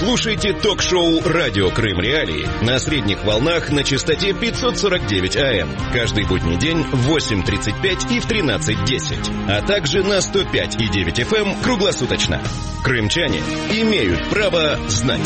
Слушайте ток-шоу «Радио Крым Реалии» на средних волнах на частоте 549 АМ. Каждый будний день в 8:35 и в 13:10. А также на 105,9 FM круглосуточно. Крымчане имеют право знать.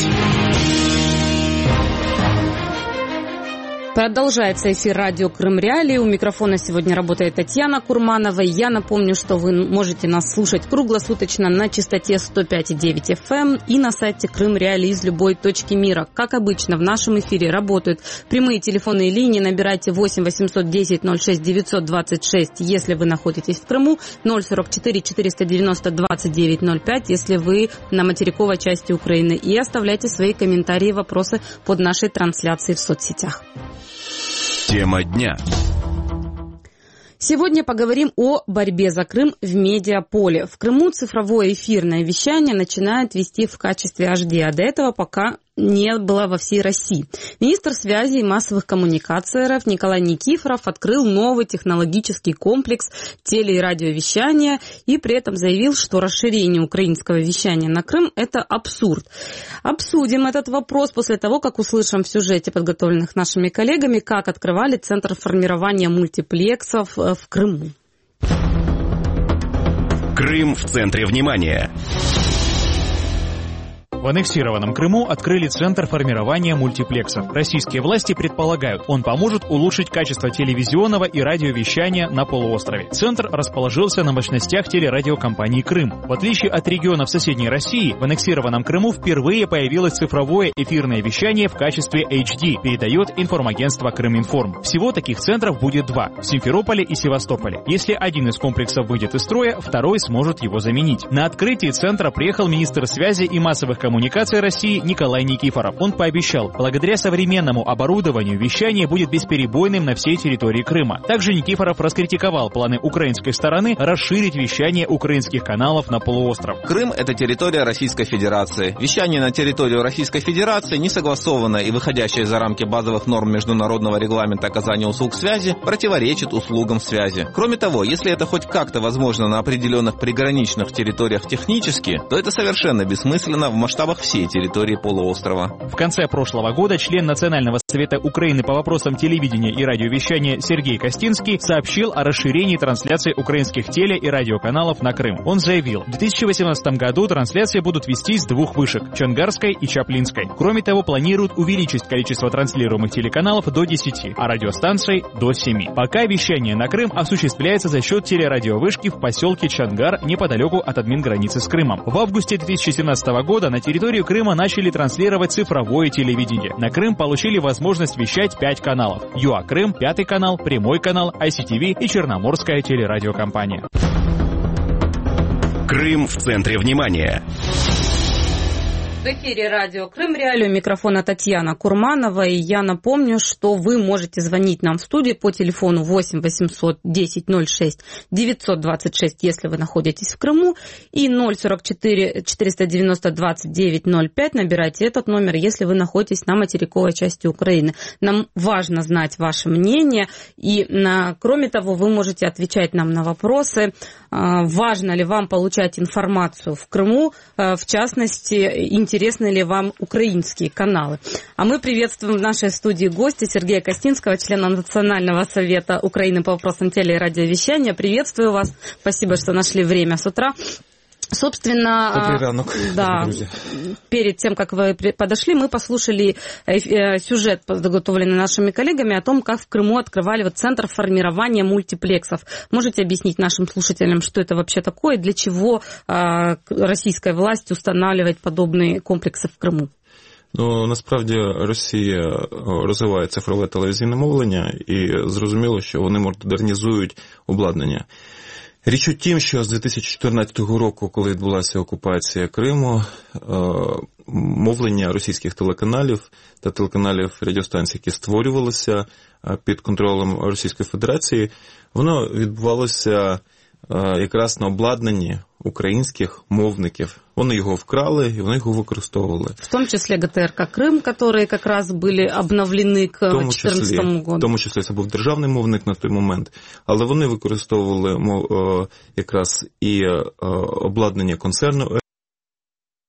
Продолжается эфир радио Крым Реалии. У микрофона сегодня работает Татьяна Курманова. Я напомню, что вы можете нас слушать круглосуточно на частоте 105,9 FM и на сайте Крым Реалии из любой точки мира. Как обычно, в нашем эфире работают прямые телефонные линии. Набирайте 8 810 06 926, если вы находитесь в Крыму, 044 490 29 05, если вы на материковой части Украины. И оставляйте свои комментарии и вопросы под нашей трансляцией в соцсетях. Тема дня. Сегодня поговорим о борьбе за Крым в медиаполе. В Крыму цифровое эфирное вещание начинают вести в качестве HD, а до этого пока не было во всей России. Министр связи и массовых коммуникаций РФ Николай Никифоров открыл новый технологический комплекс теле- и радиовещания и при этом заявил, что расширение украинского вещания на Крым – это абсурд. Обсудим этот вопрос после того, как услышим в сюжете, подготовленных нашими коллегами, как открывали Центр формирования мультиплексов в Крыму. Крым в центре внимания. В аннексированном Крыму открыли Центр формирования мультиплексов. Российские власти предполагают, он поможет улучшить качество телевизионного и радиовещания на полуострове. Центр расположился на мощностях телерадиокомпании «Крым». В отличие от регионов соседней России, в аннексированном Крыму впервые появилось цифровое эфирное вещание в качестве HD, передает информагентство «Крыминформ». Всего таких центров будет 2 – в Симферополе и Севастополе. Если один из комплексов выйдет из строя, второй сможет его заменить. На открытие центра приехал министр связи и массовых коммуникаций России Николай Никифоров. Он пообещал, благодаря современному оборудованию вещание будет бесперебойным на всей территории Крыма. Также Никифоров раскритиковал планы украинской стороны расширить вещание украинских каналов на полуостров. Крым – это территория Российской Федерации. Вещание на территорию Российской Федерации, не согласованное и выходящее за рамки базовых норм международного регламента оказания услуг связи, противоречит услугам связи. Кроме того, если это хоть как-то возможно на определенных приграничных территориях технически, то это совершенно бессмысленно в масштабах всей территории полуострова. В конце прошлого года член Национального совета Украины по вопросам телевидения и радиовещания Сергей Костинский сообщил о расширении трансляции украинских теле- и радиоканалов на Крым. Он заявил, в 2018 году трансляции будут вестись с 2 вышек – Чонгарской и Чаплинской. Кроме того, планируют увеличить количество транслируемых телеканалов до 10, а радиостанций – до 7. Пока вещание на Крым осуществляется за счет телерадиовышки в поселке Чонгар неподалеку от админграницы с Крымом. В августе 2017 года на территорию Крыма начали транслировать цифровое телевидение. На Крым получили возможность вещать 5 каналов. ЮА Крым, 5 канал, Прямой канал, ICTV и Черноморская телерадиокомпания. Крым в центре внимания. В эфире радио Крым Реалии, у микрофона Татьяна Курманова, и я напомню, что вы можете звонить нам в студию по телефону 8 810 06 926, если вы находитесь в Крыму, и 044 490 29 05, набирайте этот номер, если вы находитесь на материковой части Украины. Нам важно знать ваше мнение, и кроме того, вы можете отвечать нам на вопросы, важно ли вам получать информацию в Крыму, в частности, интересны ли вам украинские каналы. А мы приветствуем в нашей студии гостя Сергея Костинского, члена Национального совета Украины по вопросам теле- и радиовещания. Приветствую вас. Спасибо, что нашли время с утра. Собственно, добрый ранок, да, друзья. Перед тем, как вы подошли, мы послушали сюжет, подготовленный нашими коллегами, о том, как в Крыму открывали Центр формирования мультиплексов. Можете объяснить нашим слушателям, что это вообще такое, для чего российская власть устанавливает подобные комплекси в Криму? Ну, насправді Росія розвиває цифрове телевізійне мовлення і зрозуміло, що вони модернізують обладнання. Річ у тім, що з 2014 року, коли відбулася окупація Криму, мовлення російських телеканалів та телеканалів радіостанцій, які створювалися під контролем Російської Федерації, воно відбувалося якраз на обладнанні українських мовників. Вони його вкрали і вони його використовували. В тому числі ГТРК Крим, які якраз були обновлені к 2014 року. В тому числі це був державний мовник на той момент. Але вони використовували якраз і обладнання концерну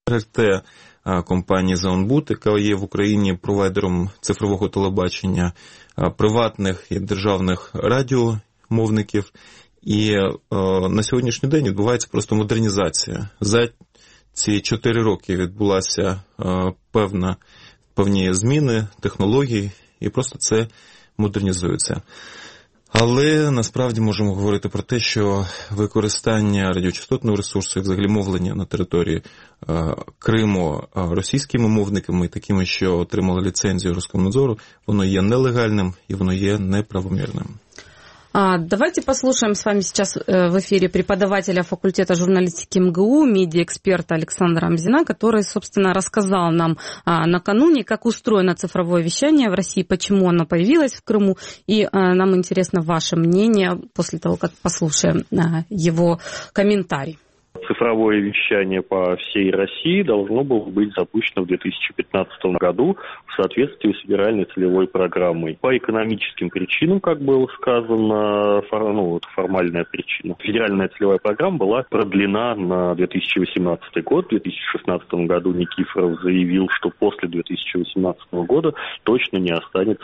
РТ компанії Заонбуд, яка є в Україні провайдером цифрового телебачення, приватних і державних радіомовників. І на сьогоднішній день відбувається просто модернізація. За ці 4 роки відбулася певні зміни, технології, і просто це модернізується. Але насправді можемо говорити про те, що використання радіочастотного ресурсу і взагалі мовлення на території Криму російськими мовниками, такими, що отримали ліцензію Роскомнадзору, воно є нелегальним і воно є неправомірним. Давайте послушаем с вами сейчас в эфире преподавателя факультета журналистики МГУ, медиаэксперта Александра Амзина, который, собственно, рассказал нам накануне, как устроено цифровое вещание в России, почему оно появилось в Крыму, и нам интересно ваше мнение после того, как послушаем его комментарий. Цифровое вещание по всей России должно было быть запущено в 2015 году в соответствии с федеральной целевой программой. По экономическим причинам, как было сказано, это формальная причина. Федеральная целевая программа была продлена на 2018 год. В 2016 году Никифоров заявил, что после 2018 года точно не останется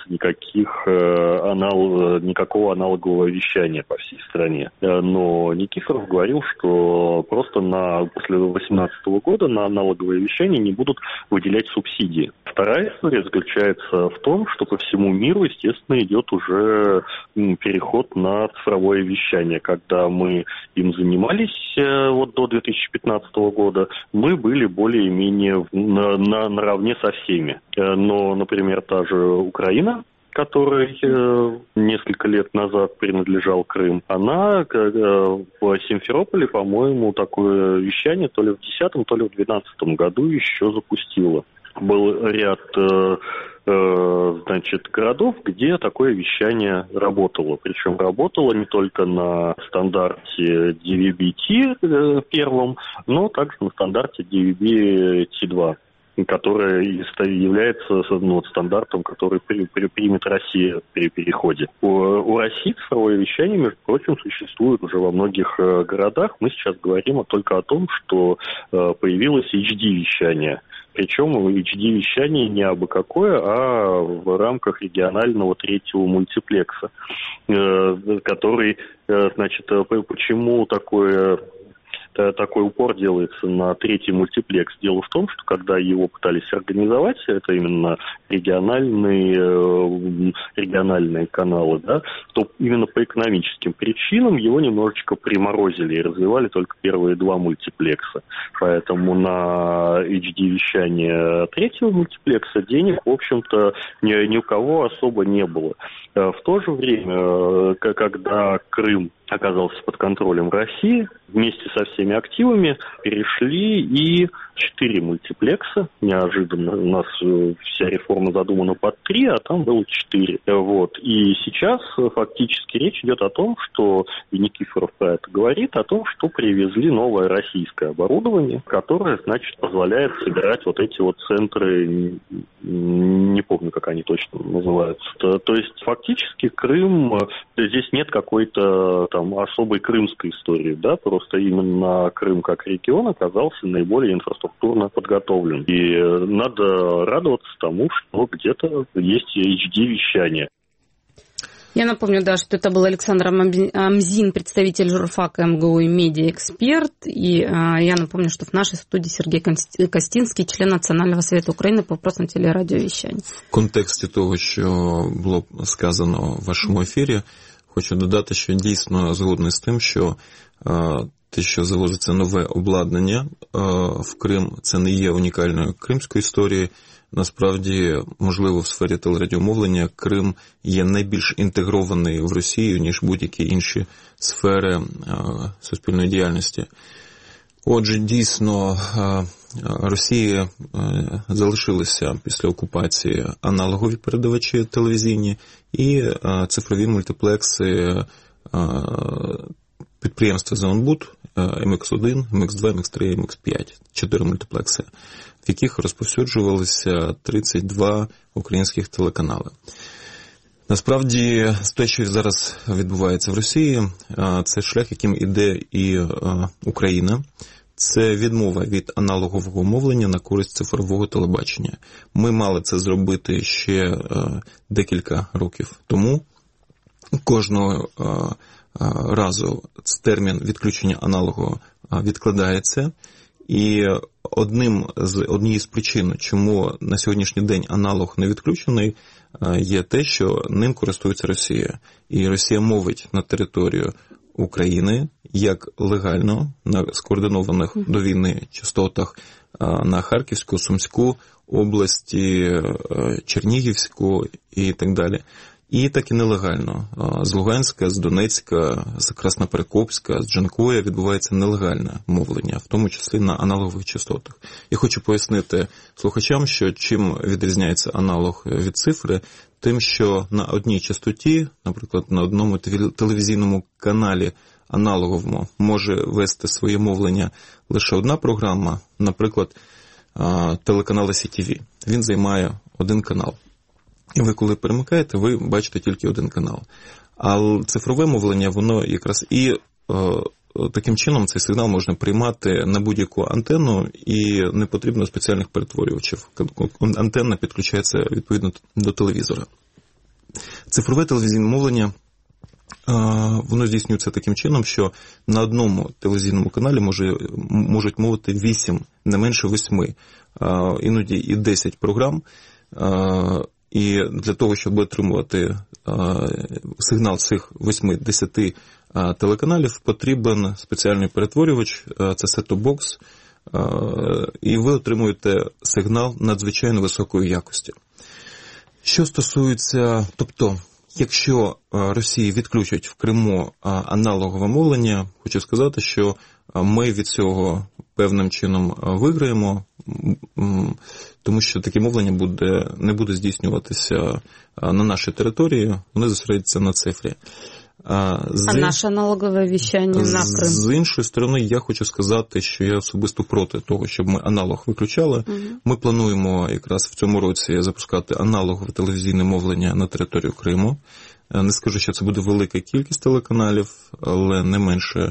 никакого аналогового вещания по всей стране. Но Никифоров говорил, что просто после 2018 года на аналоговое вещание не будут выделять субсидии. Вторая история заключается в том, что по всему миру, естественно, идет уже переход на цифровое вещание. Когда мы им занимались до 2015 года, мы были более-менее наравне со всеми. Но, например, та же Украина, которой несколько лет назад принадлежал Крым, она в Симферополе, по-моему, такое вещание то ли в 2010, то ли в 2012 году еще запустила. Был ряд городов, где такое вещание работало. Причем работало не только на стандарте DVB-T первом, но также на стандарте DVB-T2. Которая является стандартом, который примет Россия при переходе. У России цифровое вещание, между прочим, существует уже во многих городах. Мы сейчас говорим только о том, что появилось HD-вещание. Причем HD-вещание не абы какое, а в рамках регионального 3-го мультиплекса, который, почему такой упор делается на 3-й мультиплекс. Дело в том, что когда его пытались организовать, это именно региональные каналы, да, то именно по экономическим причинам его немножечко приморозили и развивали только первые 2 мультиплекса. Поэтому на HD-вещание 3-го мультиплекса денег, в общем-то, ни у кого особо не было. В то же время, когда Крым оказался под контролем России, вместе со всеми активами перешли и 4 мультиплекса. Неожиданно у нас вся реформа задумана под 3, а там было 4. И сейчас фактически речь идет о том, что, и Никифоров про это говорит, о том, что привезли новое российское оборудование, которое, позволяет собирать эти центры, не помню, как они точно называются. То есть фактически Крым, здесь нет какой-то особой крымской истории, да, просто именно Крым как регион оказался наиболее инфраструктурно подготовлен. И надо радоваться тому, что где-то есть HD-вещание. Я напомню, что это был Александр Амзин, представитель журфака МГУ и медиаэксперт. И я напомню, что в нашей студии Сергей Костинский, член Национального совета України по вопросам телерадіовещання. В контексті того, що було сказано в вашому ефірі, хочу додати, що дійсно згодний з тим, що те, що завозиться нове обладнання в Крим, це не є унікальною кримською історією. Насправді, можливо, в сфері телерадіомовлення Крим є найбільш інтегрований в Росію, ніж будь-які інші сфери суспільної діяльності. Отже, дійсно, Росії залишилися після окупації аналогові передавачі телевізійні і цифрові мультиплекси підприємства Заонбуд, MX1, MX2, MX3, MX5, 4 мультиплекси, в яких розповсюджувалися 32 українських телеканали. Насправді, те, що зараз відбувається в Росії, це шлях, яким іде і Україна, це відмова від аналогового мовлення на користь цифрового телебачення. Ми мали це зробити ще декілька років тому. Кожного разу термін відключення аналогу відкладається. І однією з причин, чому на сьогоднішній день аналог не відключений, є те, що ним користується Росія. І Росія мовить на територію України як легально на скоординованих до війни частотах на Харківську, Сумську області, Чернігівську і так далі. І так і нелегально. З Луганська, з Донецька, з Красноперекопська, з Джанкоя відбувається нелегальне мовлення, в тому числі на аналогових частотах. Я хочу пояснити слухачам, що чим відрізняється аналог від цифри, тим, що на одній частоті, наприклад, на одному телевізійному каналі аналоговому може вести своє мовлення лише одна програма, наприклад, телеканал СІТВ. Він займає один канал. І ви, коли перемикаєте, ви бачите тільки один канал. А цифрове мовлення, воно якраз і таким чином цей сигнал можна приймати на будь-яку антенну, і не потрібно спеціальних перетворювачів. Антенна підключається відповідно до телевізора. Цифрове телевізійне мовлення, воно здійснюється таким чином, що на одному телевізійному каналі можуть мовити 8, не менше 8, іноді і 10 програм. І для того, щоб отримувати сигнал цих 8-10 телеканалів, потрібен спеціальний перетворювач, це set-top-box, і ви отримуєте сигнал надзвичайно високої якості. Що стосується, тобто, якщо Росія відключить в Криму аналогове мовлення, хочу сказати, що ми від цього певним чином виграємо, тому що таке мовлення не буде здійснюватися на нашій території, вони зосередяться на цифрі. Наше аналогове вещання на Крим? З іншої сторони, я хочу сказати, що я особисто проти того, щоб ми аналог виключали. Ми плануємо якраз в цьому році запускати аналогове телевізійне мовлення на територію Криму. Не скажу, що це буде велика кількість телеканалів, але не менше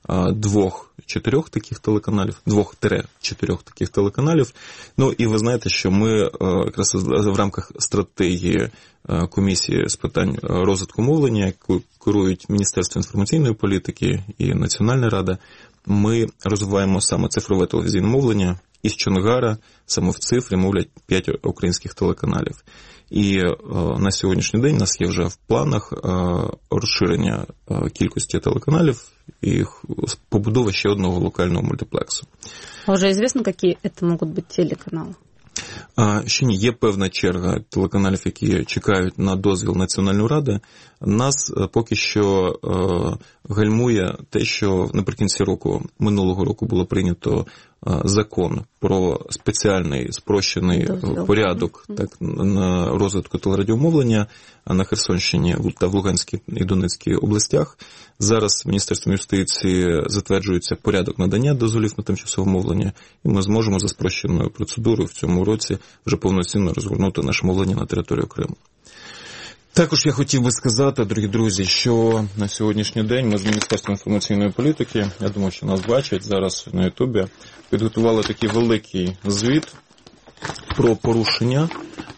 2-4 таких телеканалів, 2-4 таких телеканалів. Ну і ви знаєте, що ми якраз в рамках стратегії комісії з питань розвитку мовлення, яку керують Міністерство інформаційної політики і Національна рада, ми розвиваємо саме цифрове телевізійне мовлення. Із Чонгара саме в цифрі мовлять 5 українських телеканалів. І на сьогоднішній день у нас є вже в планах розширення кількості телеканалів і побудова ще одного локального мультиплексу. А вже відомо, які це можуть бути телеканали? Ще ні, є певна черга телеканалів, які чекають на дозвіл Національної ради. Нас поки що гальмує те, що наприкінці минулого року було прийнято закон про спеціальний спрощений порядок на розвитку телерадіомовлення на Херсонщині та в Луганській і Донецькій областях. Зараз Міністерством юстиції затверджується порядок надання дозволів на тимчасове мовлення, і ми зможемо за спрощеною процедурою в цьому році вже повноцінно розгорнути наше мовлення на територію Криму. Також я хотів би сказати, дорогі друзі, що на сьогоднішній день ми з Міністерством інформаційної політики, я думаю, що нас бачать зараз на Ютубі, підготували такий великий звіт про порушення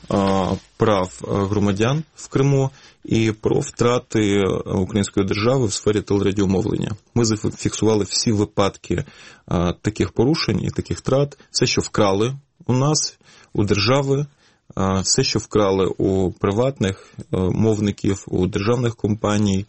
прав громадян в Криму і про втрати української держави в сфері телерадіомовлення. Ми зафіксували всі випадки таких порушень і таких втрат, все, що вкрали у нас, у держави, все, що вкрали у приватних мовників, у державних компаній,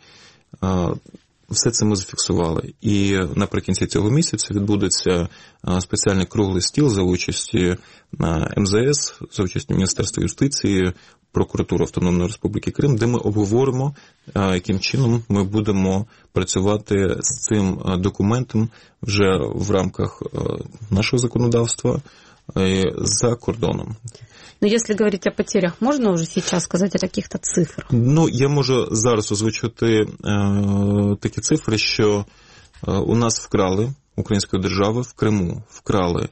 все це ми зафіксували. І наприкінці цього місяця відбудеться спеціальний круглий стіл за участі МЗС, за участю Міністерства юстиції, Прокуратури Автономної Республіки Крим, де ми обговоримо, яким чином ми будемо працювати з цим документом вже в рамках нашого законодавства за кордоном. Но если говорить о потерях, можно уже сейчас сказать о каких-то цифрах? Ну, я можу зараз озвучити такі цифри, що у нас вкрали, української держави в Криму вкрали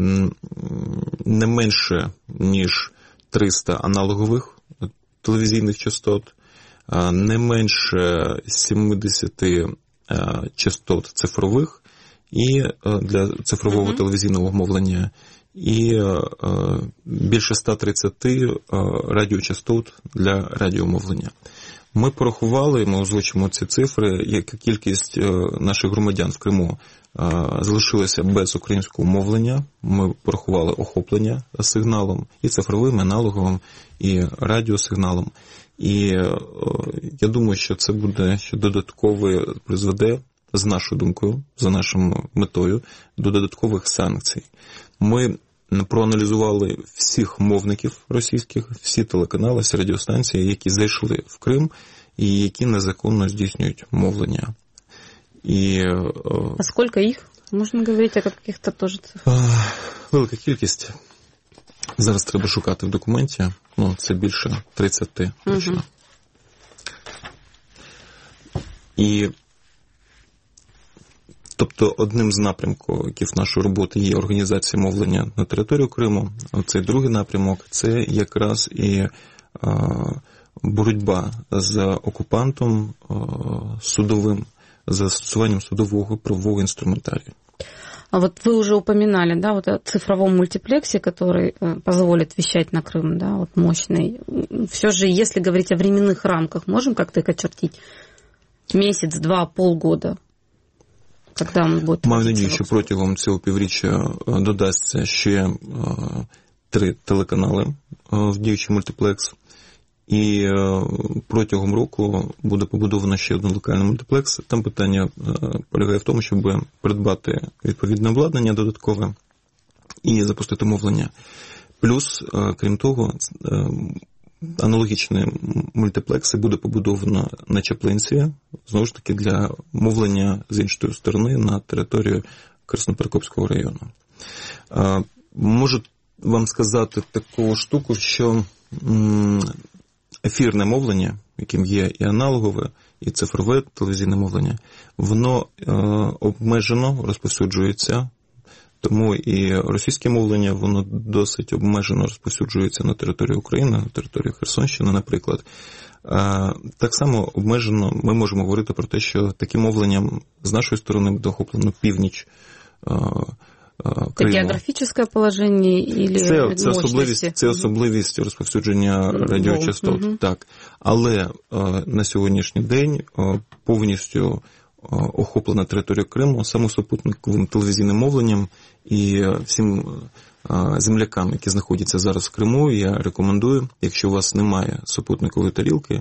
не менше, ніж 300 аналогових телевізійних частот, не менше 70 частот цифрових і для цифрового телевізійного мовлення, і більше 130 радіочастот для радіомовлення. Ми порахували, ми озвучимо ці цифри, яка кількість наших громадян в Криму залишилася без українського мовлення. Ми порахували охоплення сигналом, і цифровим, і аналоговим, і радіосигналом. І я думаю, що це буде ще додатково призведе, з нашою думкою, за нашою метою, до додаткових санкцій. Ми проаналізували всіх мовників російських, всі телеканали, всі радіостанції, які зайшли в Крим і які незаконно здійснюють мовлення. А скільки їх? Можна говорити о яких-то теж цифрах? Велика кількість. Зараз треба шукати в документі. Це більше 30 точно. І тобто одним з напрямків нашої роботи є організація мовлення на територію Криму. Цей другий напрямок – це якраз і боротьба з окупантом судовим, з застосуванням судового правового інструментарію. А вот вы уже упоминали, да, вот о цифровом мультиплексе, который позволит вещать на Крым, да, вот мощный. Все же, если говорить о временных рамках, можем как-то их очертить? Месяц, два, полгода? Когда он будет? Маю надію, що протягом цього півріччя додасться ще 3 телеканали в діючий мультиплекс. І протягом року буде побудовано ще один локальний мультиплекс. Там питання полягає в тому, щоб придбати відповідне обладнання додаткове і запустити мовлення. Плюс, крім того, аналогічні мультиплекси буде побудовано на Чаплинці, знову ж таки, для мовлення з іншої сторони на територію Красноперекопського району. Можу вам сказати таку штуку, що ефірне мовлення, яким є і аналогове, і цифрове телевізійне мовлення, воно обмежено розповсюджується, тому і російське мовлення, воно досить обмежено розповсюджується на території України, на території Херсонщини, наприклад. Так само обмежено ми можемо говорити про те, що таким мовленням з нашої сторони буде охоплено північ Криму. Це географічне положення или це особливість розповсюдження радіочастот, так. Але на сьогоднішній день повністю охоплена територія Криму саме супутниковим телевізійним мовленням, і всім землякам, які знаходяться зараз в Криму, я рекомендую, якщо у вас немає супутникової тарілки,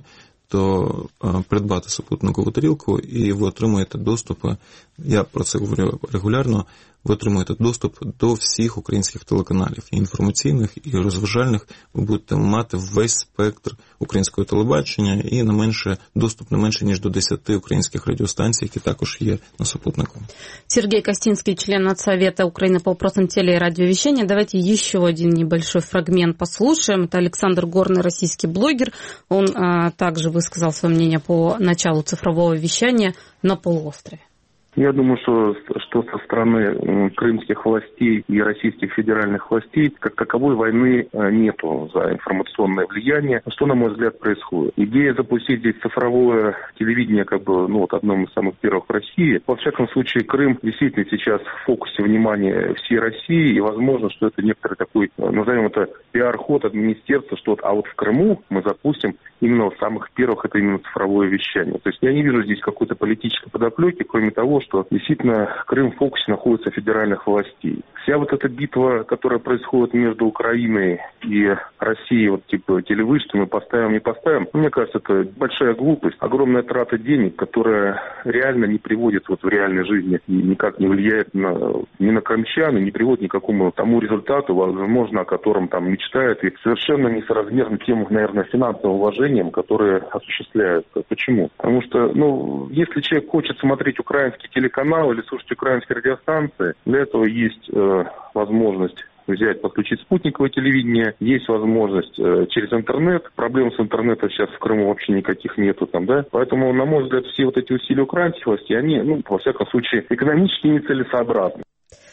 то придбати супутникову тарілку, і ви отримуєте доступ, я про це говорю регулярно, ви отримуєте доступ до всіх українських телеканалів, і інформаційних, і розважальних. Ви будете мати весь спектр українського телебачення і доступ не менше, ніж до 10 українських радіостанцій, які також є на супутнику. Сергей Костинский, член Нацсовета Украины по вопросам теле- и радиовещания. Давайте еще один небольшой фрагмент послушаем. Это Александр Горный, российский блогер. Он также высказал свое мнение по началу цифрового вещания на полуострове. Я думаю, что со стороны крымских властей и российских федеральных властей как таковой войны нету за информационное влияние. Что, на мой взгляд, происходит? Идея запустить здесь цифровое телевидение, одном из самых первых в России. Во всяком случае, Крым действительно сейчас в фокусе внимания всей России, и возможно, что это некоторый такой, назовем это, пиар-ход от министерства, что вот в Крыму мы запустим именно в самых первых, это именно цифровое вещание. То есть я не вижу здесь какой-то политической подоплеки, кроме того, что действительно Крым в фокусе находится федеральных властей. Вся вот эта битва, которая происходит между Украиной и Россией, телевышки мы поставим, не поставим, мне кажется, это большая глупость, огромная трата денег, которая реально не приводит в реальной жизни и никак не влияет ни на крымчан, и не приводит ни к какому тому результату, возможно, о котором там мечтают, и совершенно несоразмерно тем, наверное, финансовым вложениям, которые осуществляются. Почему? Потому что, если человек хочет смотреть украинский телеканал или слушать украинские радиостанции, для этого есть возможность взять, подключить спутниковое телевидение, есть возможность через интернет. Проблем с интернетом сейчас в Крыму вообще никаких нету там, да. Поэтому, на мой взгляд, все эти усилия украинских властей, они, во всяком случае, экономически нецелесообразны.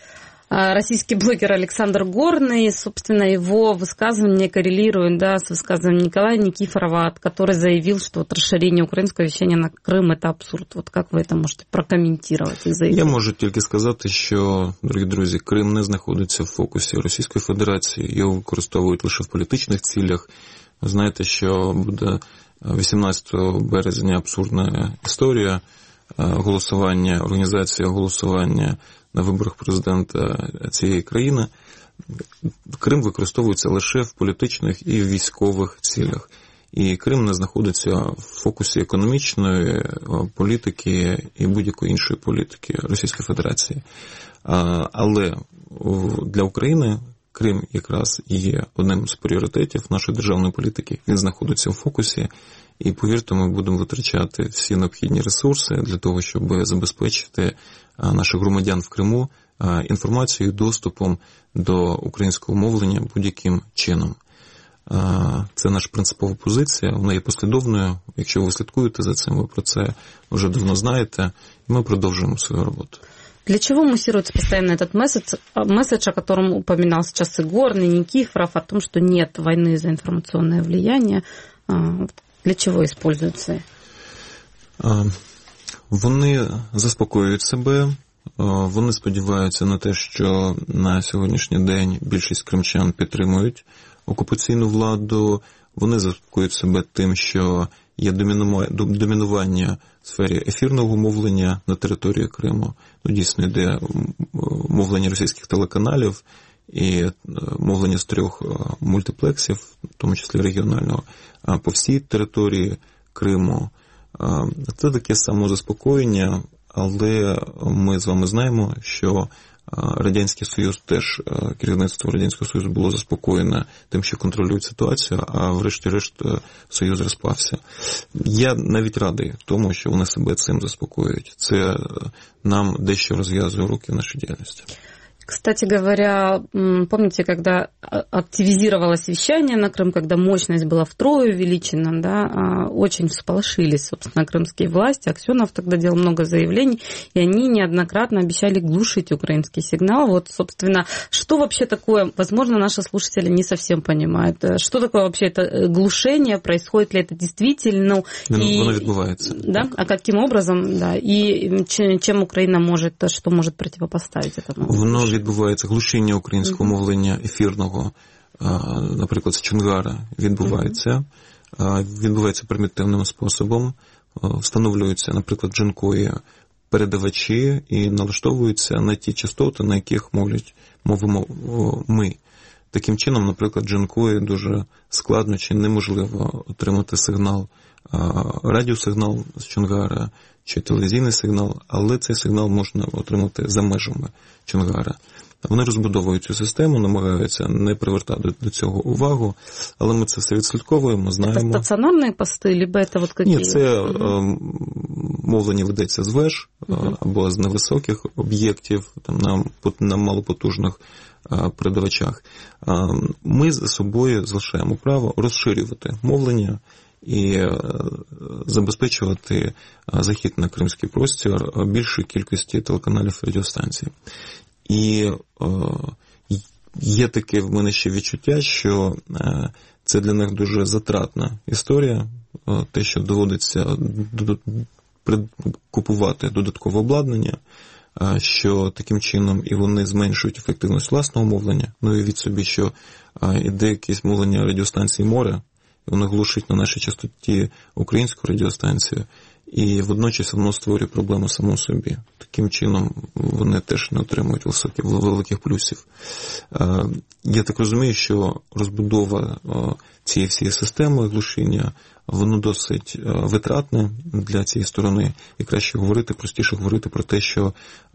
российский блогер Александр Горный, собственно, его высказывание коррелирует, да, с высказыванием Николая Никифорова, который заявил, что вот расширение українського вещания на Крим – это абсурд. Вот как ви це можете прокоментувати? Я можу тільки сказати, що, дорогі друзі, Крим не знаходиться в фокусі Російської Федерації, його використовують лише в політичних цілях. Ви знаєте, що буде 18 березня абсурдна історія, організація голосування на виборах президента цієї країни. Крим використовується лише в політичних і військових цілях. І Крим не знаходиться в фокусі економічної політики і будь-якої іншої політики Російської Федерації. Але для України Крим якраз є одним з пріоритетів нашої державної політики. Він знаходиться в фокусі. І, повірте, ми будемо витрачати всі необхідні ресурси для того, щоб забезпечити наших громадян в Криму інформацією, доступом до українського мовлення будь-яким чином. Це наша принципова позиція, вона є послідовною. Якщо ви слідкуєте за цим, ви про це вже давно знаєте, і ми продовжуємо свою роботу. Для чего муссируется постоянно этот месседж, о котором упоминал сейчас и Горный, Никифоров, о том, что нет войны за информационное влияние? Для чого используються? Вони заспокоюють себе, вони сподіваються на те, що на сьогоднішній день більшість кримчан підтримують окупаційну владу, вони заспокоюють себе тим, що є домінування в сфері ефірного мовлення на території Криму. Дійсно йде мовлення російських телеканалів і мовлення з 3 мультиплексів, в тому числі регіонального, по всій території Криму. Це таке самозаспокоєння, але ми з вами знаємо, що Радянський Союз теж, керівництво Радянського Союзу було заспокоєне тим, що контролюють ситуацію, а врешті-решт Союз розпався. Я навіть радий тому, що вони себе цим заспокоюють. Це нам дещо розв'язує руки в нашій діяльності. Кстати говоря, помните, когда активизировалось вещание на Крым, когда мощность была втрое увеличена, да, очень всполошились, собственно, крымские власти. Аксенов тогда делал много заявлений, и они неоднократно обещали глушить украинский сигнал. Вот, собственно, что вообще такое, возможно, наши слушатели не совсем понимают, что такое вообще это глушение, происходит ли это действительно? Оно відбувається. Да? А каким образом, да, и чем Украина может, что может противопоставить этому? Відбувається глушіння українського мовлення ефірного, наприклад, з Чонгара відбувається примітивним способом, встановлюються, наприклад, джанкої передавачі і налаштовуються на ті частоти, на яких мовимо ми. Таким чином, наприклад, джанкої дуже складно чи неможливо отримати сигнал, радіосигнал з Чонгара чи телевізійний сигнал, але цей сигнал можна отримати за межами Чонгара. Вони розбудовують цю систему, намагаються не привертати до цього увагу, але ми це все відслідковуємо, знаємо. Це стаціонарні пости, або це от які? Ні, це мовлення ведеться з веж або з невисоких об'єктів, там, на малопотужних передавачах. Ми за собою залишаємо право розширювати мовлення і забезпечувати захід на кримський простір більшої кількості телеканалів і радіостанцій. І є таке в мене ще відчуття, що це для них дуже затратна історія, те, що доводиться купувати додаткове обладнання, що таким чином і вони зменшують ефективність власного мовлення, ну і від собі, що іде якесь мовлення радіостанції «Море», і воно глушить на нашій частоті українську радіостанцію, і водночас воно створює проблему самому собі. Таким чином вони теж не отримують великих плюсів. Я так розумію, що розбудова цієї всієї системи глушіння, воно досить витратне для цієї сторони, і краще говорити, простіше говорити про те, що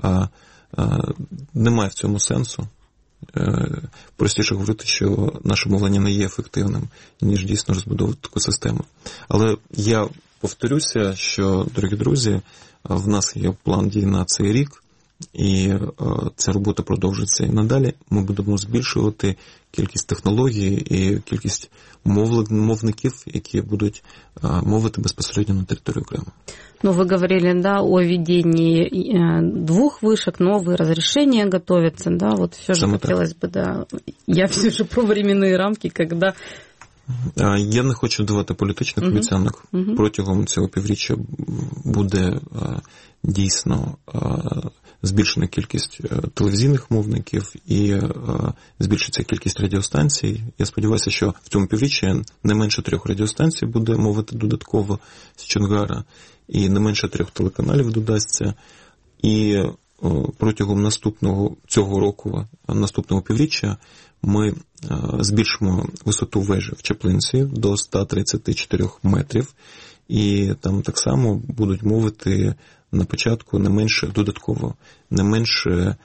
немає в цьому сенсу. Простіше говорити, що наше мовлення не є ефективним, ніж дійсно розбудовувати таку систему. Але я повторюся, що, дорогі друзі, в нас є план дій на цей рік. і ця робота продовжиться і надалі. Ми будемо збільшувати кількість технологій і кількість мовників, які будуть мовити безпосередньо на території Криму. Ну, вы говорили, да, о введении 2 вышек, новые разрешения готовятся, да, вот все же хотелось бы, да, я все же про временные рамки, когда... Я не хочу давати політичних обіцянок. Протягом цього півріччя буде дійсно збільшена кількість телевізійних мовників і збільшиться кількість радіостанцій. Я сподіваюся, що в цьому півріччі не менше 3 радіостанцій буде мовити додатково з Чонгара, і не менше 3 телеканалів додасться. І протягом цього року, наступного півріччя, ми збільшимо висоту вежі в Чаплинці до 134 метрів, і там так само будуть мовити на початку додатково не менше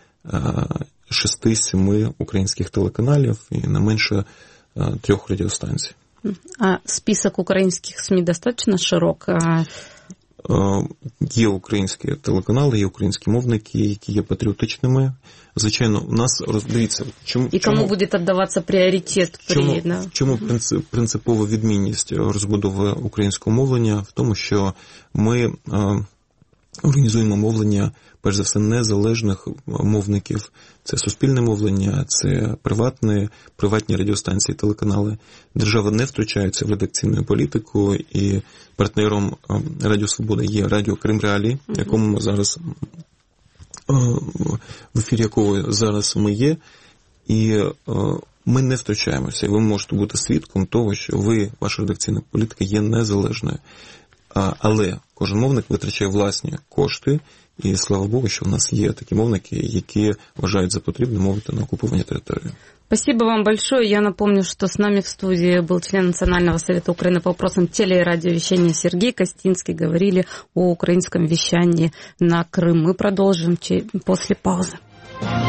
6-7 українських телеканалів і не менше 3 радіостанцій. А список українських СМІ достатньо широк? Є українські телеканали, є українські мовники, які є патріотичними. Звичайно, у нас, дивіться, і кому буде віддаватися пріоритет? Чому принципова відмінність розбудови українського мовлення? В тому, що ми організуємо мовлення, перш за все, незалежних мовників. Це суспільне мовлення, це приватні радіостанції, телеканали. Держава не втручається в редакційну політику, і партнером Радіо Свобода є Радіо Крим Реалії, якому ми зараз, в ефірі якого зараз ми є, і ми не втручаємося. Ви можете бути свідком того, що ваша редакційна політика є незалежною. Але кожен мовник витрачає власні кошти, і слава Богу, що у нас є такі мовники, які вважають за потрібне мовити на оккупованій території. Спасибо вам большое. Я напомню, что с нами в студии был член Национального совета Украины по вопросам теле- и радиовещания Сергей Костинский. Говорили о украинском вещании на Крым. Мы продолжим после паузы.